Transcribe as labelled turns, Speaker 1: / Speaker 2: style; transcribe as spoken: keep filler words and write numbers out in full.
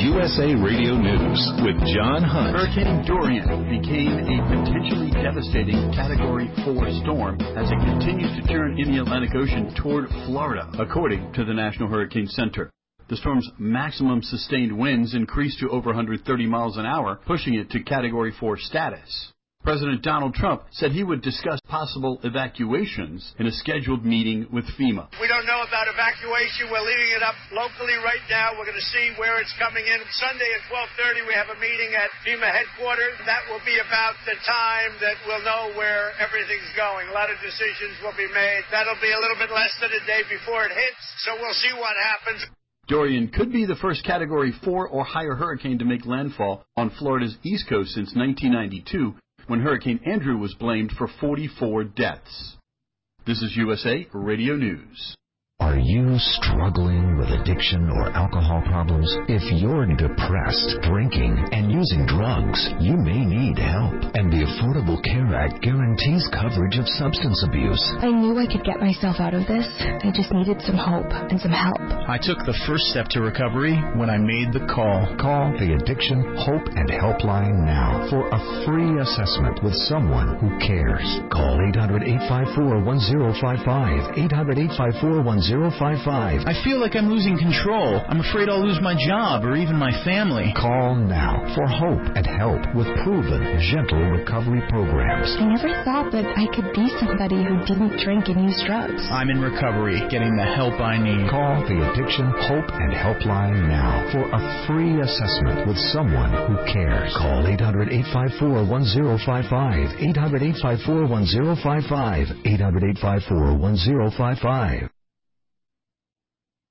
Speaker 1: U S A Radio News with John Hunt.
Speaker 2: Hurricane Dorian became a potentially devastating Category four storm as it continues to turn in the Atlantic Ocean toward Florida, according to the National Hurricane Center. The storm's maximum sustained winds increased to over one hundred thirty miles an hour, pushing it to Category four status. President Donald Trump said he would discuss possible evacuations in a scheduled meeting with FEMA.
Speaker 3: We don't know about evacuation. We're leaving it up locally right now. We're going to see where it's coming in. Sunday at twelve thirty, we have a meeting at FEMA headquarters. That will be about the time that we'll know where everything's going. A lot of decisions will be made. That'll be a little bit less than a day before it hits, so we'll see what happens.
Speaker 1: Dorian could be the first Category four or higher hurricane to make landfall on Florida's East Coast since nineteen ninety-two, when Hurricane Andrew was blamed for forty-four deaths. This is U S A Radio News.
Speaker 4: Are you struggling with addiction or alcohol problems? If you're depressed, drinking, and using drugs, you may need help. And the Affordable Care Act guarantees coverage of substance abuse.
Speaker 5: I knew I could get myself out of this. I just needed some hope and some help.
Speaker 6: I took the first step to recovery when I made the call.
Speaker 4: Call the Addiction Hope and Helpline now for a free assessment with someone who cares. Call eight hundred, eight five four, one zero five five, eight hundred, eight five four, one zero five five.
Speaker 6: I feel like I'm losing control. I'm afraid I'll lose my job or even my family.
Speaker 4: Call now for hope and help with proven, gentle recovery programs.
Speaker 5: I never thought that I could be somebody who didn't drink and use drugs.
Speaker 6: I'm in recovery, getting the help I need.
Speaker 4: Call the Addiction Hope and Helpline now for a free assessment with someone who cares. Call eight hundred, eight five four, one zero five five, eight hundred, eight five four, one zero five five, eight hundred, eight five four, one zero five five.